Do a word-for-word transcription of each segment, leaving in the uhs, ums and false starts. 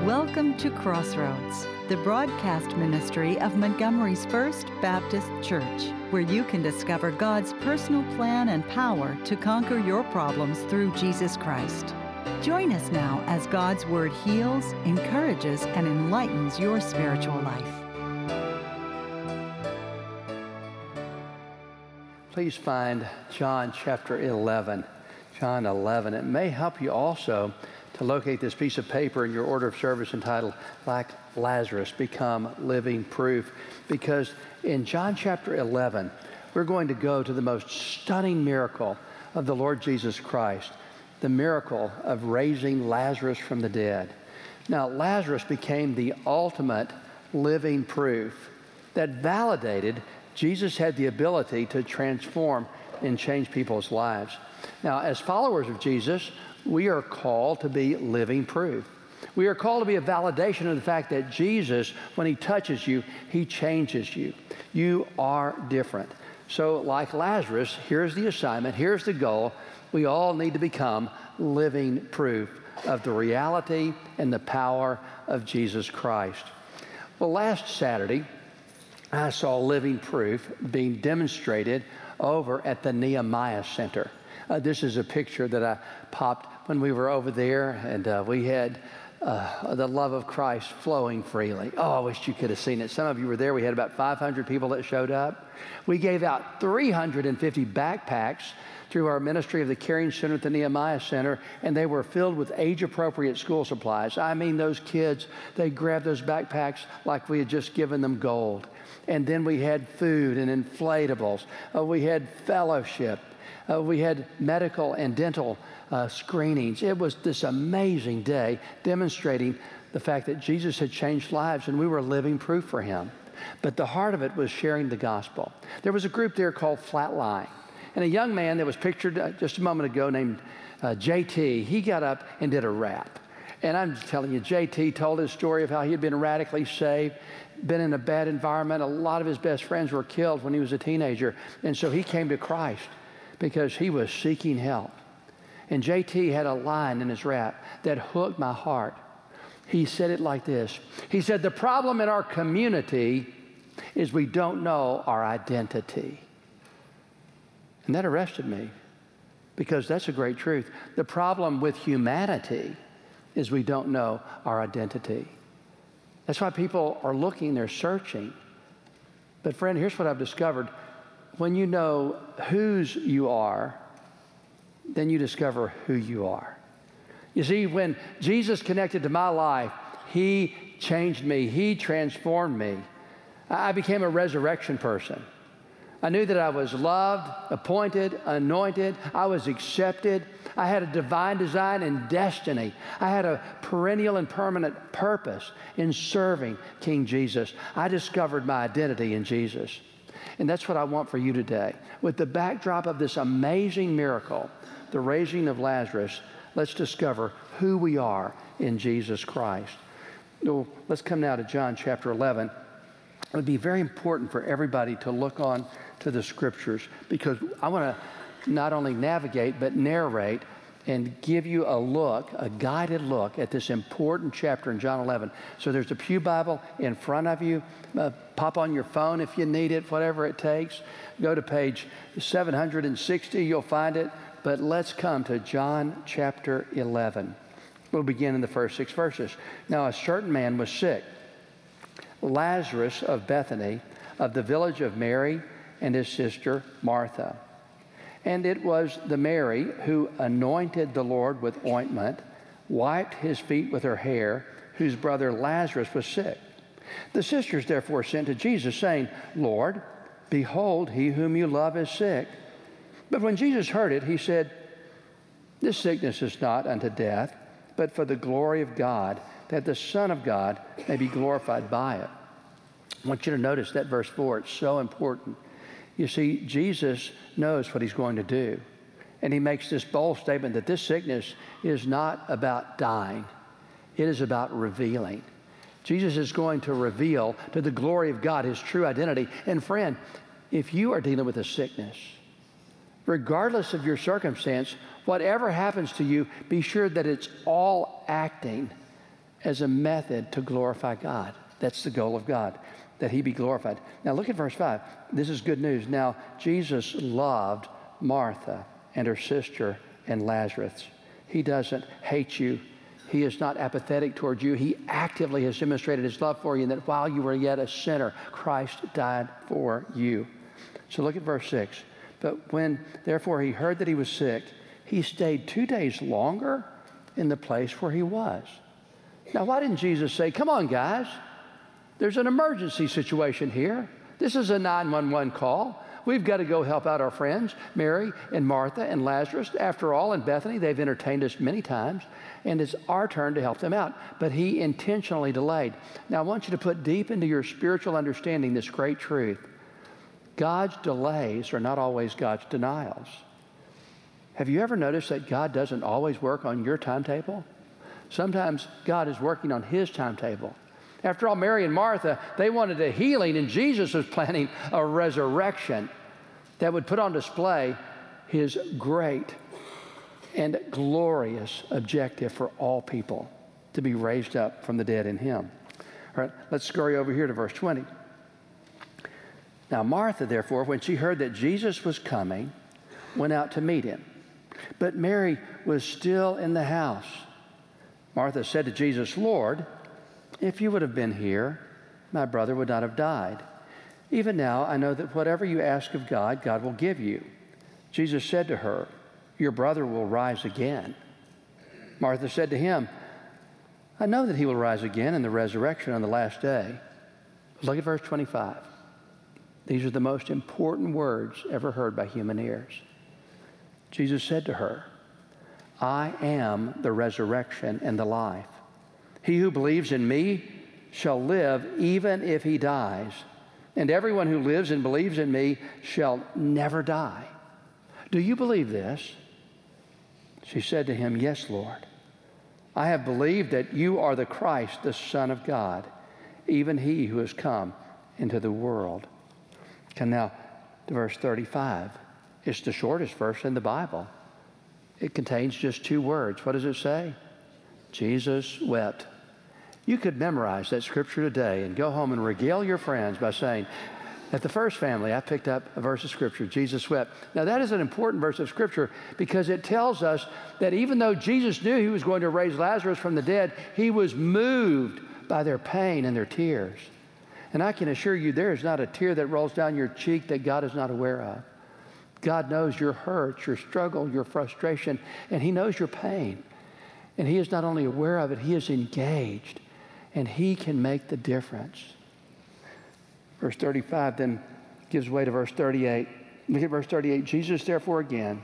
Welcome to Crossroads, the broadcast ministry of Montgomery's First Baptist Church, where you can discover God's personal plan and power to conquer your problems through Jesus Christ. Join us now as God's Word heals, encourages, and enlightens your spiritual life. Please find John chapter eleven. John eleven. It may help you also to locate this piece of paper in your order of service entitled, Like Lazarus, Become Living Proof. Because in John chapter eleven, we're going to go to the most stunning miracle of the Lord Jesus Christ, the miracle of raising Lazarus from the dead. Now, Lazarus became the ultimate living proof that validated Jesus had the ability to transform and change people's lives. Now, as followers of Jesus, we are called to be living proof. We are called to be a validation of the fact that Jesus, when he touches you, he changes you. You are different. So like Lazarus, here's the assignment, here's the goal. We all need to become living proof of the reality and the power of Jesus Christ. Well, last Saturday, I saw living proof being demonstrated over at the Nehemiah Center. Uh, this is a picture that I popped when we were over there, and uh, we had uh, the love of Christ flowing freely. Oh, I wish you could have seen it. Some of you were there. We had about five hundred people that showed up. We gave out three hundred fifty backpacks through our ministry of the Caring Center at the Nehemiah Center, and they were filled with age-appropriate school supplies. I mean, those kids, they grabbed those backpacks like we had just given them gold. And then we had food and inflatables. Uh, we had fellowship. Uh, we had medical and dental uh, screenings. It was this amazing day demonstrating the fact that Jesus had changed lives and we were living proof for him. But the heart of it was sharing the gospel. There was a group there called Flatline. And a young man that was pictured uh, just a moment ago named uh, J T, he got up and did a rap. And I'm just telling you, J T told his story of how he had been radically saved, been in a bad environment. A lot of his best friends were killed when he was a teenager. And so he came to Christ because he was seeking help. And J T had a line in his rap that hooked my heart. He said it like this. He said, "The problem in our community is we don't know our identity." And that arrested me because that's a great truth. The problem with humanity is we don't know our identity. That's why people are looking, they're searching. But friend, here's what I've discovered. When you know whose you are, then you discover who you are. You see, when Jesus connected to my life, he changed me. He transformed me. I became a resurrection person. I knew that I was loved, appointed, anointed. I was accepted. I had a divine design and destiny. I had a perennial and permanent purpose in serving King Jesus. I discovered my identity in Jesus. And that's what I want for you today. With the backdrop of this amazing miracle, the raising of Lazarus, let's discover who we are in Jesus Christ. So let's come now to John chapter eleven. It would be very important for everybody to look on to the scriptures because I want to not only navigate but narrate and give you a look, a guided look at this important chapter in John eleven. So there's a pew Bible in front of you. Uh, pop on your phone if you need it, whatever it takes. Go to page seven hundred sixty, you'll find it. But let's come to John chapter eleven. We'll begin in the first six verses. Now a certain man was sick, Lazarus of Bethany, of the village of Mary and his sister Martha. And it was the Mary who anointed the Lord with ointment, wiped his feet with her hair, whose brother Lazarus was sick. The sisters therefore sent to Jesus, saying, "Lord, behold, he whom you love is sick." But when Jesus heard it, he said, "This sickness is not unto death, but for the glory of God, that the Son of God may be glorified by it." I want you to notice that verse four. It's so important. You see, Jesus knows what he's going to do. And he makes this bold statement that this sickness is not about dying. It is about revealing. Jesus is going to reveal to the glory of God his true identity. And friend, if you are dealing with a sickness, regardless of your circumstance, whatever happens to you, be sure that it's all acting as a method to glorify God. That's the goal of God, that he be glorified. Now look at verse five. This is good news. Now Jesus loved Martha and her sister and Lazarus. He doesn't hate you. He is not apathetic towards you. He actively has demonstrated his love for you, and that while you were yet a sinner, Christ died for you. So look at verse six. But when, therefore, he heard that he was sick, he stayed two days longer in the place where he was. Now, why didn't Jesus say, come on, guys, there's an emergency situation here. This is a nine one one call. We've got to go help out our friends, Mary and Martha and Lazarus. After all, in Bethany, they've entertained us many times, and it's our turn to help them out. But he intentionally delayed. Now, I want you to put deep into your spiritual understanding this great truth. God's delays are not always God's denials. Have you ever noticed that God doesn't always work on your timetable? Sometimes God is working on his timetable. After all, Mary and Martha, they wanted a healing, and Jesus was planning a resurrection that would put on display his great and glorious objective for all people, to be raised up from the dead in him. All right, let's scurry over here to verse twenty. Now Martha, therefore, when she heard that Jesus was coming, went out to meet him. But Mary was still in the house. Martha said to Jesus, Lord, if you would have been here, my brother would not have died. Even now, I know that whatever you ask of God, God will give you. Jesus said to her, your brother will rise again. Martha said to him, I know that he will rise again in the resurrection on the last day. Look at verse twenty-five. These are the most important words ever heard by human ears. Jesus said to her, I am the resurrection and the life. He who believes in me shall live even if he dies, and everyone who lives and believes in me shall never die. Do you believe this? She said to him, yes, Lord. I have believed that you are the Christ, the Son of God, even he who has come into the world. Come now to verse thirty-five. It's the shortest verse in the Bible. It contains just two words. What does it say? Jesus wept. You could memorize that scripture today and go home and regale your friends by saying, at the First Family, I picked up a verse of scripture, Jesus wept. Now that is an important verse of scripture because it tells us that even though Jesus knew he was going to raise Lazarus from the dead, he was moved by their pain and their tears. And I can assure you there is not a tear that rolls down your cheek that God is not aware of. God knows your hurt, your struggle, your frustration, and he knows your pain. And he is not only aware of it, he is engaged, and he can make the difference. Verse thirty-five then gives way to verse thirty-eight. Look at verse thirty-eight. Jesus, therefore, again,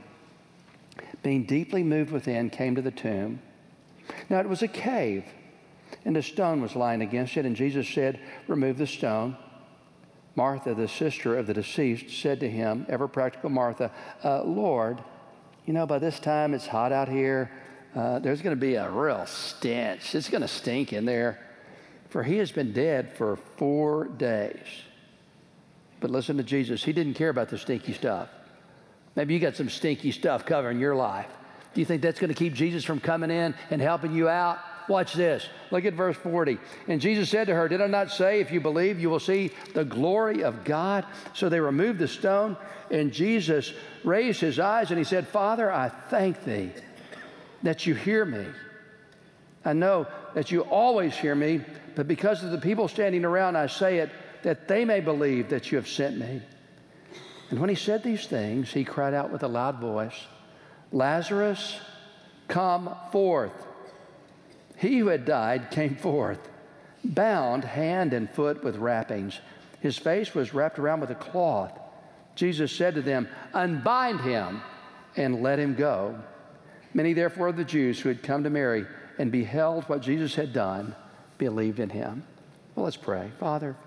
being deeply moved within, came to the tomb. Now it was a cave, and a stone was lying against it, and Jesus said, remove the stone. Martha, the sister of the deceased, said to him, ever practical Martha, uh, Lord, you know, by this time it's hot out here. Uh, there's going to be a real stench. It's going to stink in there. For he has been dead for four days. But listen to Jesus. He didn't care about the stinky stuff. Maybe you got some stinky stuff covering your life. Do you think that's going to keep Jesus from coming in and helping you out? Watch this. Look at verse forty. And Jesus said to her, did I not say, if you believe, you will see the glory of God? So they removed the stone, and Jesus raised his eyes, and he said, Father, I thank thee that you hear me. I know that you always hear me, but because of the people standing around, I say it, that they may believe that you have sent me. And when he said these things, he cried out with a loud voice, Lazarus, come forth. He who had died came forth, bound hand and foot with wrappings. His face was wrapped around with a cloth. Jesus said to them, unbind him and let him go. Many therefore of the Jews who had come to Mary and beheld what Jesus had done believed in him. Well, let's pray. Father,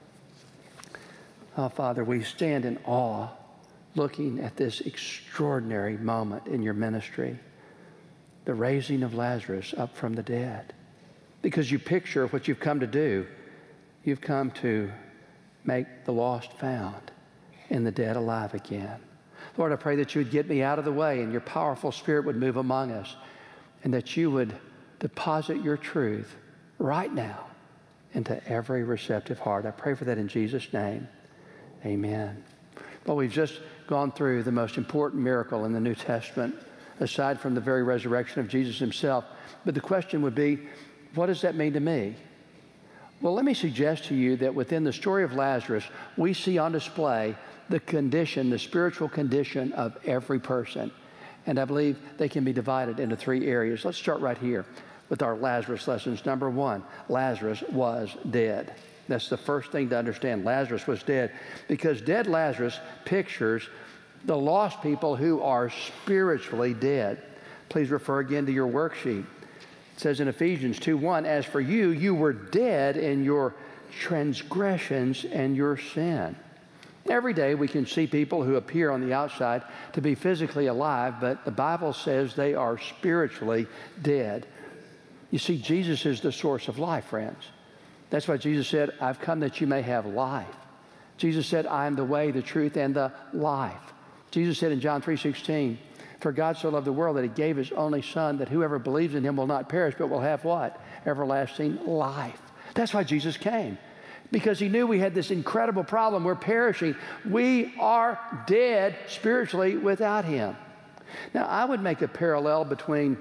oh, Father, we stand in awe looking at this extraordinary moment in your ministry, the raising of Lazarus up from the dead. Because you picture what you've come to do. You've come to make the lost found and the dead alive again. Lord, I pray that you would get me out of the way and your powerful Spirit would move among us, and that you would deposit your truth right now into every receptive heart. I pray for that in Jesus' name. Amen. Well, we've just gone through the most important miracle in the New Testament, aside from the very resurrection of Jesus himself. But the question would be, what does that mean to me? Well, let me suggest to you that within the story of Lazarus, we see on display the condition, the spiritual condition of every person. And I believe they can be divided into three areas. Let's start right here with our Lazarus lessons. Number one, Lazarus was dead. That's the first thing to understand. Lazarus was dead because dead Lazarus pictures the lost people who are spiritually dead. Please refer again to your worksheet. It says in Ephesians two one, as for you, you were dead in your transgressions and your sin. Every day we can see people who appear on the outside to be physically alive, but the Bible says they are spiritually dead. You see, Jesus is the source of life, friends. That's why Jesus said, I've come that you may have life. Jesus said, I am the way, the truth, and the life. Jesus said in John three sixteen, for God so loved the world that he gave his only son, that whoever believes in him will not perish, but will have what? Everlasting life. That's why Jesus came. Because he knew we had this incredible problem. We're perishing. We are dead spiritually without him. Now, I would make a parallel between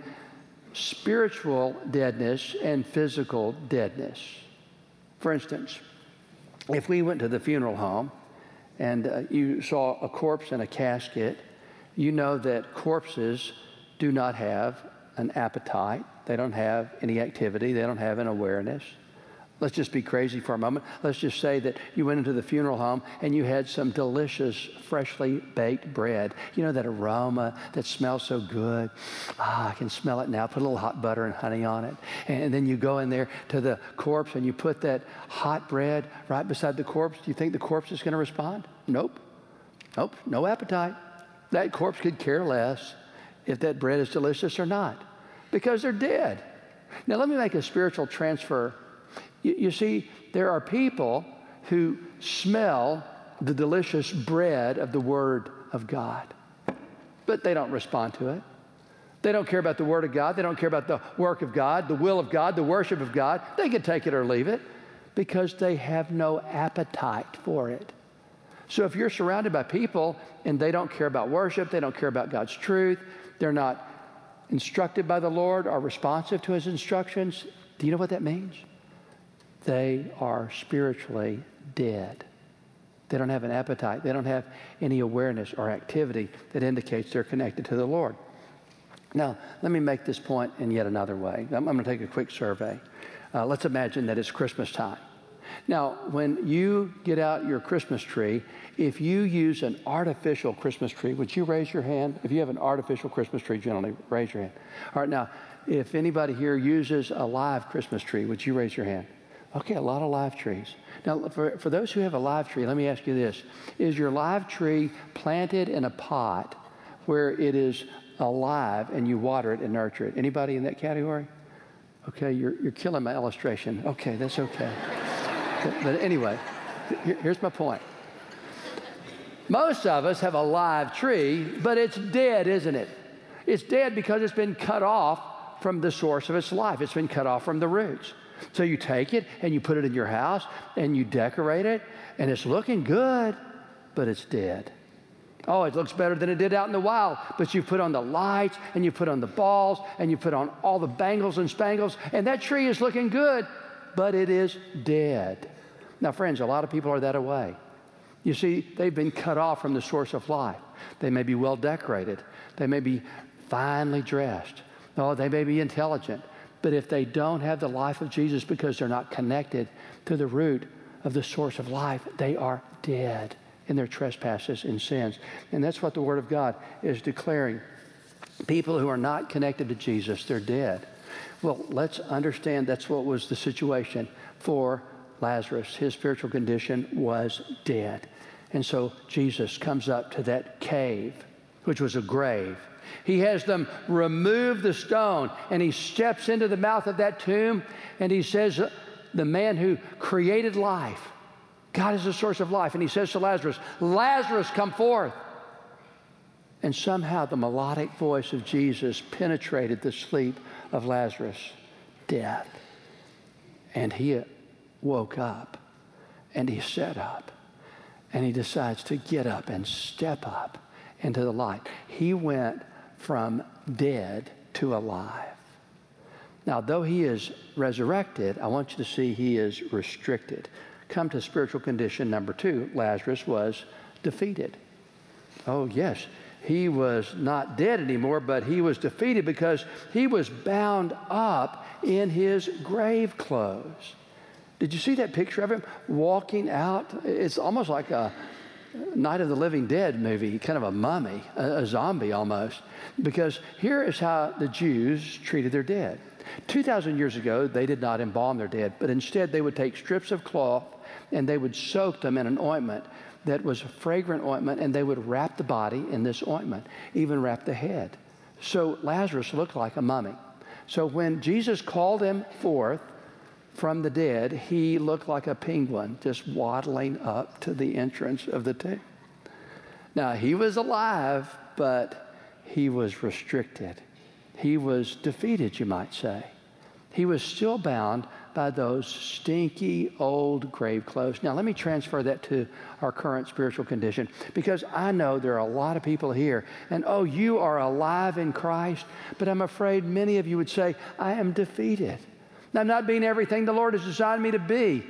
spiritual deadness and physical deadness. For instance, if we went to the funeral home and uh, you saw a corpse in a casket, you know that corpses do not have an appetite. They don't have any activity. They don't have an awareness. Let's just be crazy for a moment. Let's just say that you went into the funeral home and you had some delicious, freshly baked bread. You know, that aroma that smells so good. Ah, I can smell it now. Put a little hot butter and honey on it. And then you go in there to the corpse and you put that hot bread right beside the corpse. Do you think the corpse is going to respond? Nope. Nope. No appetite. That corpse could care less if that bread is delicious or not, because they're dead. Now, let me make a spiritual transfer. You, you see, there are people who smell the delicious bread of the Word of God, but they don't respond to it. They don't care about the Word of God. They don't care about the work of God, the will of God, the worship of God. They can take it or leave it because they have no appetite for it. So if you're surrounded by people and they don't care about worship, they don't care about God's truth, they're not instructed by the Lord or responsive to his instructions, do you know what that means? They are spiritually dead. They don't have an appetite. They don't have any awareness or activity that indicates they're connected to the Lord. Now, let me make this point in yet another way. I'm, I'm going to take a quick survey. Uh, let's imagine that it's Christmas time. Now, when you get out your Christmas tree, if you use an artificial Christmas tree, would you raise your hand? If you have an artificial Christmas tree, generally, raise your hand. All right, now, if anybody here uses a live Christmas tree, would you raise your hand? Okay, a lot of live trees. Now, for, for those who have a live tree, let me ask you this. Is your live tree planted in a pot where it is alive and you water it and nurture it? Anybody in that category? Okay, you're, you're killing my illustration. Okay, that's okay. but, but anyway, here, here's my point. Most of us have a live tree, but it's dead, isn't it? It's dead because it's been cut off from the source of its life. It's been cut off from the roots. So you take it and you put it in your house and you decorate it and it's looking good, but it's dead. Oh, it looks better than it did out in the wild, but you put on the lights and you put on the balls and you put on all the bangles and spangles and that tree is looking good, but it is dead. Now, friends, a lot of people are that way. You see, they've been cut off from the source of life. They may be well decorated. They may be finely dressed. Oh, they may be intelligent. But if they don't have the life of Jesus because they're not connected to the root of the source of life, they are dead in their trespasses and sins. And that's what the Word of God is declaring. People who are not connected to Jesus, they're dead. Well, let's understand that's what was the situation for Lazarus. His spiritual condition was dead. And so Jesus comes up to that cave, which was a grave. He has them remove the stone, and he steps into the mouth of that tomb, and he says, the man who created life, God is the source of life, and he says to Lazarus, Lazarus, come forth. And somehow the melodic voice of Jesus penetrated the sleep of Lazarus. Death. And he woke up, and he sat up, and he decides to get up and step up into the light. He went from dead to alive. Now, though he is resurrected, I want you to see he is restricted. Come to spiritual condition number two. Lazarus was defeated. Oh, yes, he was not dead anymore, but he was defeated because he was bound up in his grave clothes. Did you see that picture of him walking out? It's almost like a Night of the Living Dead movie, kind of a mummy, a, a zombie almost. Because here is how the Jews treated their dead. two thousand years ago, they did not embalm their dead, but instead they would take strips of cloth and they would soak them in an ointment that was a fragrant ointment, and they would wrap the body in this ointment, even wrap the head. So Lazarus looked like a mummy. So when Jesus called him forth from the dead, he looked like a penguin just waddling up to the entrance of the tomb. Now, he was alive, but he was restricted. He was defeated, you might say. He was still bound by those stinky old grave clothes. Now, let me transfer that to our current spiritual condition, because I know there are a lot of people here, and oh, you are alive in Christ, but I'm afraid many of you would say, I am defeated. I'm not being everything the Lord has designed me to be.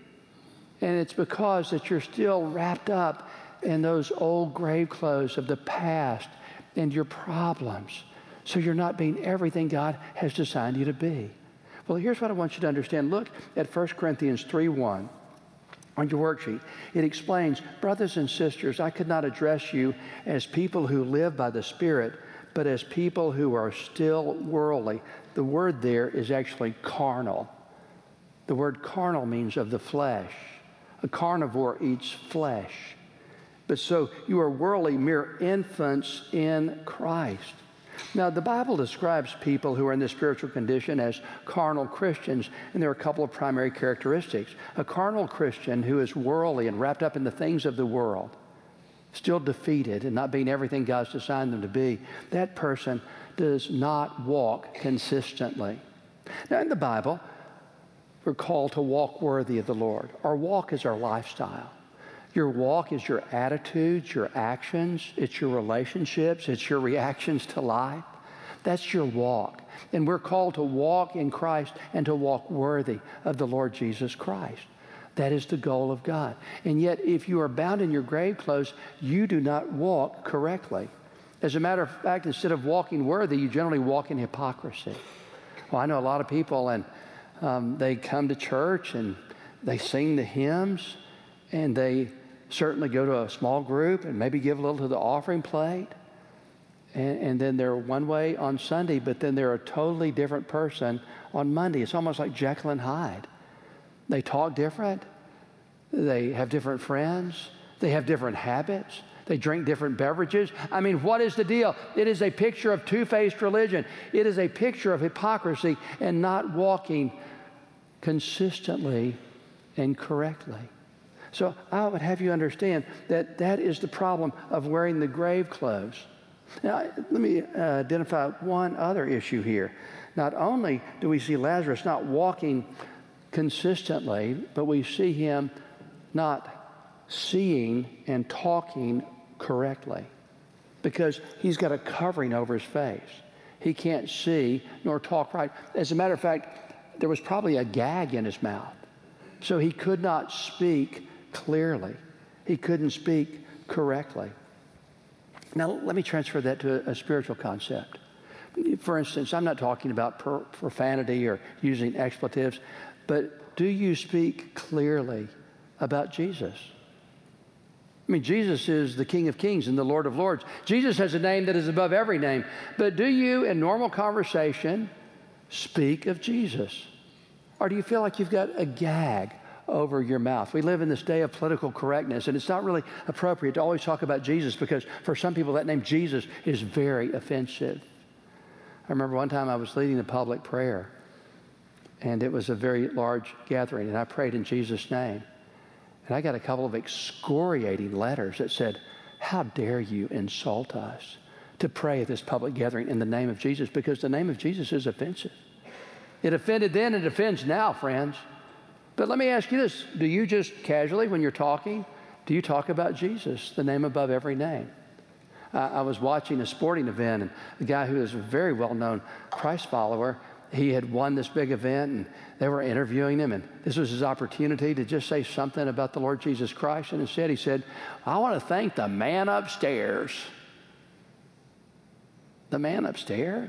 And it's because that you're still wrapped up in those old grave clothes of the past and your problems. So you're not being everything God has designed you to be. Well, here's what I want you to understand. Look at First Corinthians three one on your worksheet. It explains, brothers and sisters, I could not address you as people who live by the Spirit, but as people who are still worldly. The word there is actually carnal. The word carnal means of the flesh. A carnivore eats flesh. But so you are worldly, mere infants in Christ. Now, the Bible describes people who are in this spiritual condition as carnal Christians, and there are a couple of primary characteristics. A carnal Christian who is worldly and wrapped up in the things of the world, still defeated and not being everything God's designed them to be, that person does not walk consistently. Now, in the Bible, we're called to walk worthy of the Lord. Our walk is our lifestyle. Your walk is your attitudes, your actions, it's your relationships, it's your reactions to life. That's your walk. And we're called to walk in Christ and to walk worthy of the Lord Jesus Christ. That is the goal of God. And yet, if you are bound in your grave clothes, you do not walk correctly. As a matter of fact, instead of walking worthy, you generally walk in hypocrisy. Well, I know a lot of people, and um, they come to church, and they sing the hymns, and they certainly go to a small group and maybe give a little to the offering plate. And, and then they're one way on Sunday, but then they're a totally different person on Monday. It's almost like Jekyll and Hyde. They talk different. They have different friends. They have different habits. They drink different beverages. I mean, what is the deal? It is a picture of two-faced religion. It is a picture of hypocrisy and not walking consistently and correctly. So I would have you understand that that is the problem of wearing the grave clothes. Now, let me uh, identify one other issue here. Not only do we see Lazarus not walking consistently, but we see him not seeing and talking correctly, because he's got a covering over his face. He can't see nor talk right. As a matter of fact, there was probably a gag in his mouth, so he could not speak clearly. He couldn't speak correctly. Now, let me transfer that to a, a spiritual concept. For instance, I'm not talking about per, profanity or using expletives, but do you speak clearly about Jesus? I mean, Jesus is the King of Kings and the Lord of Lords. Jesus has a name that is above every name. But do you, in normal conversation, speak of Jesus? Or do you feel like you've got a gag over your mouth? We live in this day of political correctness, and it's not really appropriate to always talk about Jesus, because for some people that name Jesus is very offensive. I remember one time I was leading a public prayer, and it was a very large gathering, and I prayed in Jesus' name. And I got a couple of excoriating letters that said, how dare you insult us to pray at this public gathering in the name of Jesus, because the name of Jesus is offensive. It offended then, it offends now, friends. But let me ask you this. Do you just casually, when you're talking, do you talk about Jesus, the name above every name? Uh, I was watching a sporting event, and a guy who is a very well-known Christ follower, he had won this big event, and they were interviewing him, and this was his opportunity to just say something about the Lord Jesus Christ. And instead he said, I want to thank the man upstairs. The man upstairs?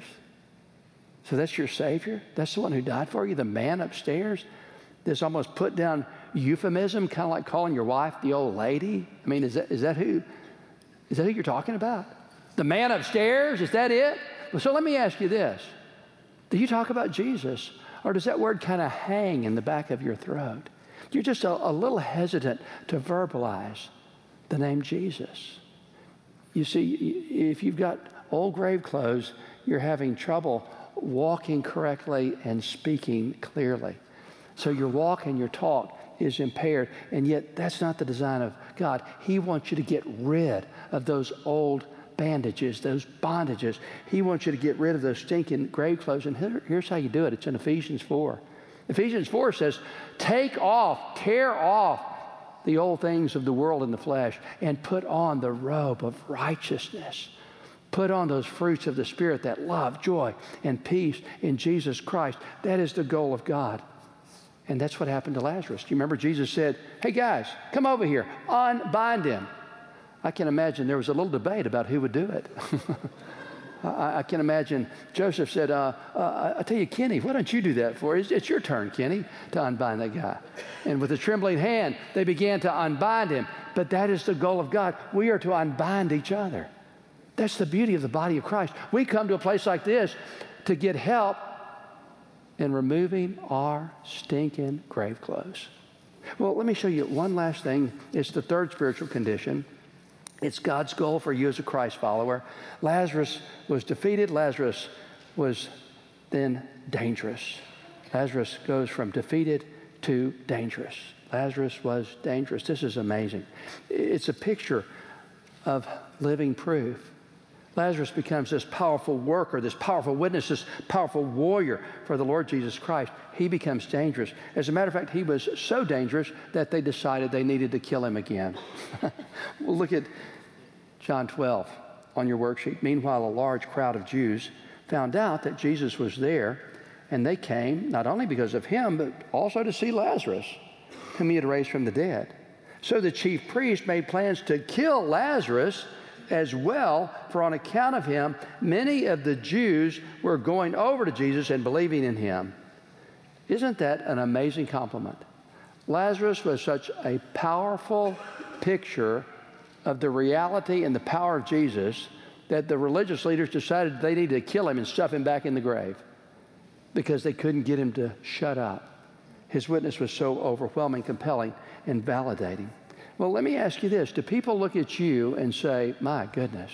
So that's your Savior? That's the one who died for you, the man upstairs? This almost put down euphemism, kind of like calling your wife the old lady. I mean, is that, is that who, is that who you're talking about? The man upstairs, is that it? Well, so let me ask you this. Do you talk about Jesus, or does that word kind of hang in the back of your throat? You're just a, a little hesitant to verbalize the name Jesus. You see, if you've got old grave clothes, you're having trouble walking correctly and speaking clearly. So your walk and your talk is impaired, and yet that's not the design of God. He wants you to get rid of those old bandages, those bondages. He wants you to get rid of those stinking grave clothes, and here, here's how you do it. It's in Ephesians four. Ephesians four says, take off, tear off the old things of the world and the flesh, and put on the robe of righteousness. Put on those fruits of the Spirit, that love, joy, and peace in Jesus Christ. That is the goal of God. And that's what happened to Lazarus. Do you remember Jesus said, hey guys, come over here, unbind him. I can imagine there was a little debate about who would do it. I, I can imagine Joseph said, uh, uh, I tell you, Kenny, why don't you do that for us? It's, it's your turn, Kenny, to unbind that guy. And with a trembling hand, they began to unbind him. But that is the goal of God. We are to unbind each other. That's the beauty of the body of Christ. We come to a place like this to get help in removing our stinking grave clothes. Well, let me show you one last thing. It's the third spiritual condition. It's God's goal for you as a Christ follower. Lazarus was defeated. Lazarus was then dangerous. Lazarus goes from defeated to dangerous. Lazarus was dangerous. This is amazing. It's a picture of living proof. Lazarus becomes this powerful worker, this powerful witness, this powerful warrior for the Lord Jesus Christ. He becomes dangerous. As a matter of fact, he was so dangerous that they decided they needed to kill him again. Well, look at John twelve on your worksheet. Meanwhile, a large crowd of Jews found out that Jesus was there, and they came not only because of him, but also to see Lazarus, whom he had raised from the dead. So the chief priest made plans to kill Lazarus as well, for on account of him, many of the Jews were going over to Jesus and believing in him. Isn't that an amazing compliment? Lazarus was such a powerful picture of the reality and the power of Jesus that the religious leaders decided they needed to kill him and stuff him back in the grave because they couldn't get him to shut up. His witness was so overwhelming, compelling, and validating. Well, let me ask you this. Do people look at you and say, my goodness,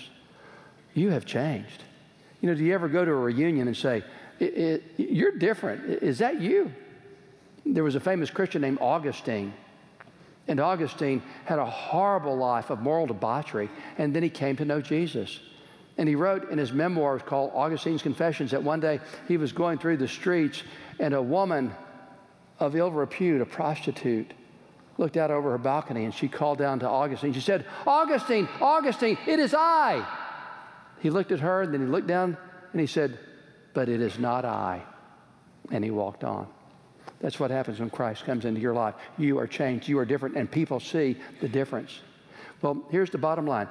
you have changed? You know, do you ever go to a reunion and say, it, it, you're different? Is that you? There was a famous Christian named Augustine. And Augustine had a horrible life of moral debauchery, and then he came to know Jesus. And he wrote in his memoirs called Augustine's Confessions that one day he was going through the streets, and a woman of ill repute, a prostitute, looked out over her balcony, and she called down to Augustine. She said, Augustine, Augustine, it is I. He looked at her, and then he looked down, and he said, but it is not I. And he walked on. That's what happens when Christ comes into your life. You are changed. You are different, and people see the difference. Well, here's the bottom line.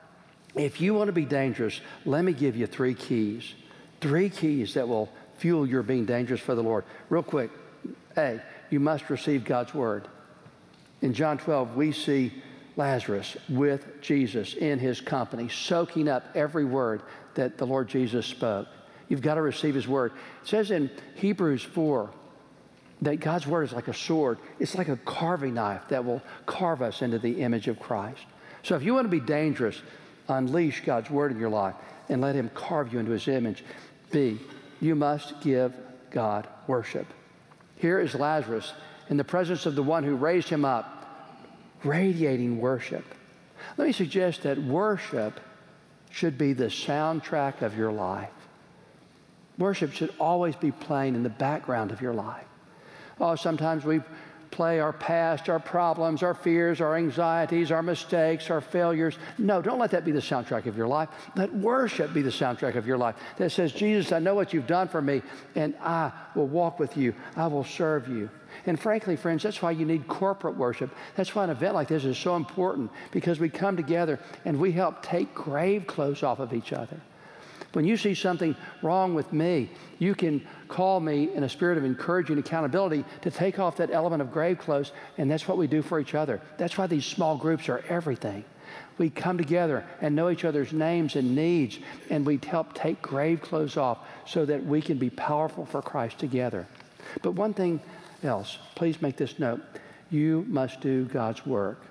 If you want to be dangerous, let me give you three keys. Three keys that will fuel your being dangerous for the Lord. Real quick. A, you must receive God's word. In John twelve, we see Lazarus with Jesus in his company, soaking up every word that the Lord Jesus spoke. You've got to receive his word. It says in Hebrews four that God's word is like a sword. It's like a carving knife that will carve us into the image of Christ. So if you want to be dangerous, unleash God's word in your life and let him carve you into his image. B, you must give God worship. Here is Lazarus in the presence of the one who raised him up, radiating worship. Let me suggest that worship should be the soundtrack of your life. Worship should always be playing in the background of your life. Oh, sometimes we play our past, our problems, our fears, our anxieties, our mistakes, our failures. No, don't let that be the soundtrack of your life. Let worship be the soundtrack of your life that says, Jesus, I know what you've done for me, and I will walk with you. I will serve you. And frankly, friends, that's why you need corporate worship. That's why an event like this is so important, because we come together and we help take grave clothes off of each other. When you see something wrong with me, you can call me in a spirit of encouraging accountability to take off that element of grave clothes, and that's what we do for each other. That's why these small groups are everything. We come together and know each other's names and needs, and we help take grave clothes off so that we can be powerful for Christ together. But one thing else, please make this note. You must do God's work.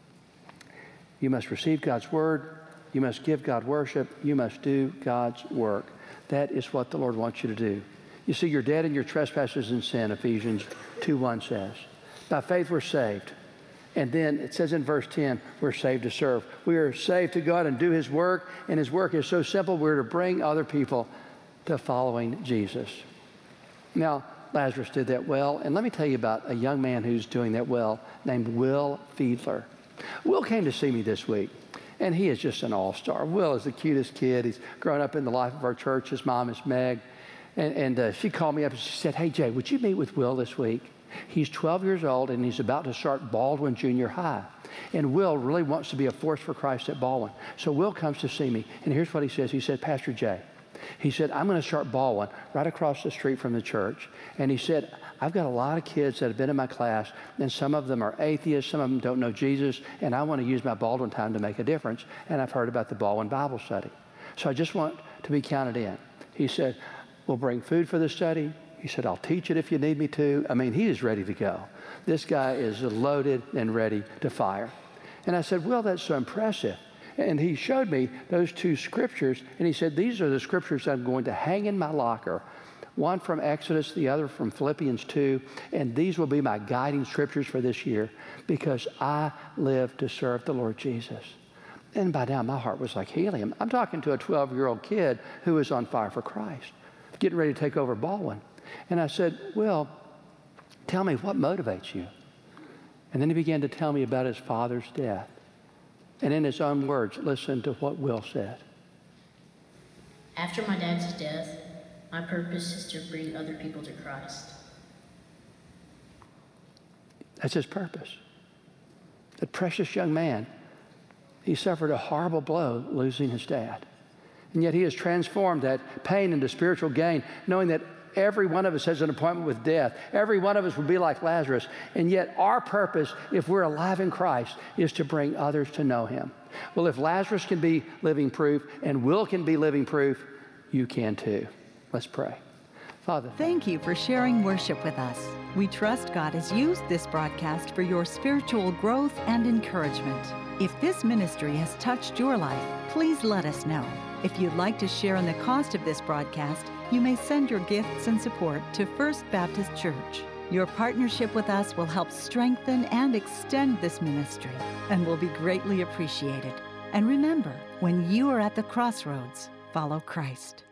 You must receive God's word. You must give God worship. You must do God's work. That is what the Lord wants you to do. You see, you're dead in your trespasses and sin, Ephesians two one says. By faith we're saved. And then it says in verse ten, we're saved to serve. We are saved to God and do his work, and his work is so simple, we're to bring other people to following Jesus. Now, Lazarus did that well, and let me tell you about a young man who's doing that well named Will Fiedler. Will came to see me this week. And he is just an all-star. Will is the cutest kid. He's grown up in the life of our church. His mom is Meg. And, and uh, she called me up and she said, hey, Jay, would you meet with Will this week? He's twelve years old and he's about to start Baldwin Junior High. And Will really wants to be a force for Christ at Baldwin. So Will comes to see me. And here's what he says. He said, Pastor Jay, he said, I'm going to start Baldwin right across the street from the church. And he said, I've got a lot of kids that have been in my class, and some of them are atheists, some of them don't know Jesus, and I want to use my Baldwin time to make a difference. And I've heard about the Baldwin Bible study. So I just want to be counted in. He said, we'll bring food for the study. He said, I'll teach it if you need me to. I mean, he is ready to go. This guy is loaded and ready to fire. And I said, well, that's so impressive. And he showed me those two scriptures, and he said, these are the scriptures I'm going to hang in my locker. One from Exodus, the other from Philippians two, and these will be my guiding scriptures for this year because I live to serve the Lord Jesus. And by now, my heart was like helium. I'm talking to a twelve-year-old kid who is on fire for Christ, getting ready to take over Baldwin. And I said, well, tell me, what motivates you? And then he began to tell me about his father's death. And in his own words, listen to what Will said. After my dad's death, my purpose is to bring other people to Christ. That's his purpose. That precious young man, he suffered a horrible blow losing his dad. And yet he has transformed that pain into spiritual gain, knowing that every one of us has an appointment with death. Every one of us will be like Lazarus. And yet our purpose, if we're alive in Christ, is to bring others to know him. Well, if Lazarus can be living proof and Will can be living proof, you can too. Let's pray. Father, thank you for sharing worship with us. We trust God has used this broadcast for your spiritual growth and encouragement. If this ministry has touched your life, please let us know. If you'd like to share in the cost of this broadcast, you may send your gifts and support to First Baptist Church. Your partnership with us will help strengthen and extend this ministry and will be greatly appreciated. And remember, when you are at the crossroads, follow Christ.